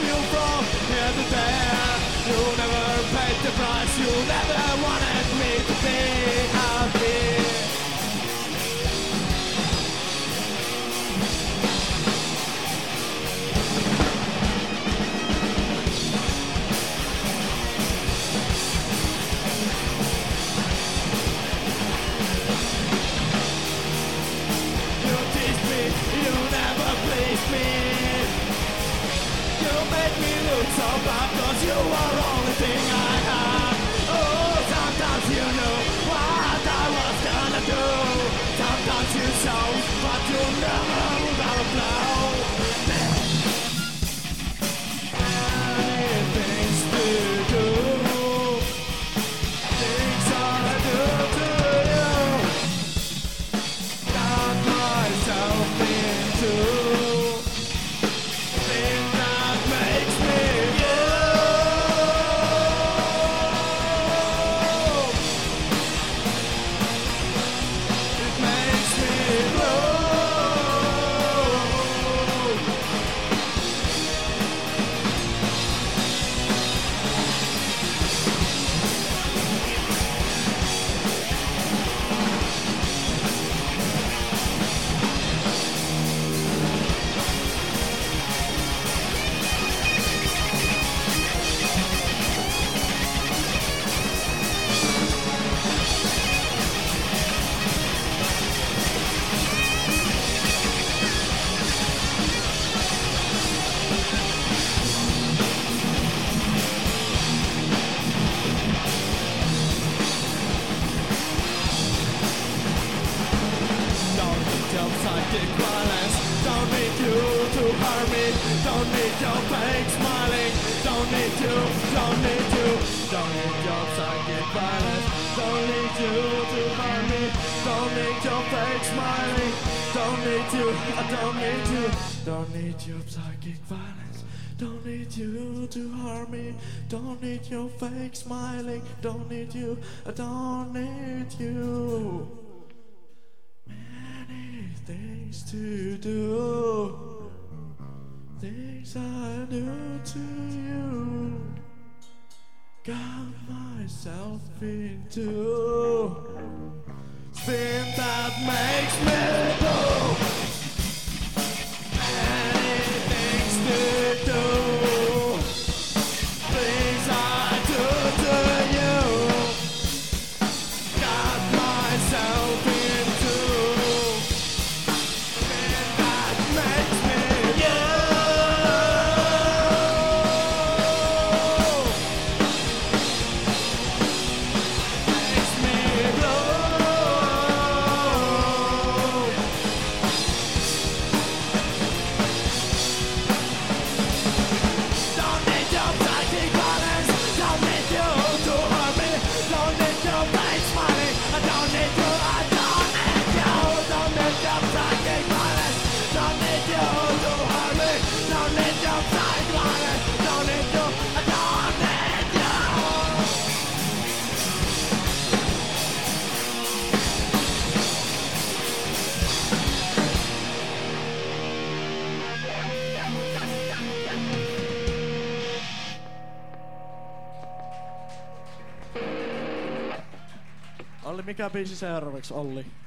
you from here to there. You never paid the price, you never wanted me to be happy. You teased me, you never pleased me. You made me look so bad, 'cause you were the only thing I had. Oh, sometimes you knew what I was gonna do. Sometimes you showed, but you never would have a clue. Many things to do, things I do to you. Got myself into thing that makes me you. It makes me blue. Don't need your psychic violence. Don't need you to harm me. Don't need your fake smiling. Don't need you. Don't need you. Don't need your psychic violence. Don't need you to harm me. Don't need your fake smiling. Don't need you. I don't need you. Don't need your psychic violence. Don't need you to harm me. Don't need your fake smiling. Don't need you. I don't need you. Many things to do, things I do to you. Got myself into spin that makes me go. Many things to do, things I do to you. Got myself into spin that makes me you. Makes me blue. Don't need your psychic violence. Don't need you to hurt me. Don't need your fake smiling. I don't need you. I don't need you. Don't need your psychic violence. Don't need you to hurt me. Don't need your psychic violence. Don't need you. I don't need you. Olli, mikä biisi seuraavaksi, Olli?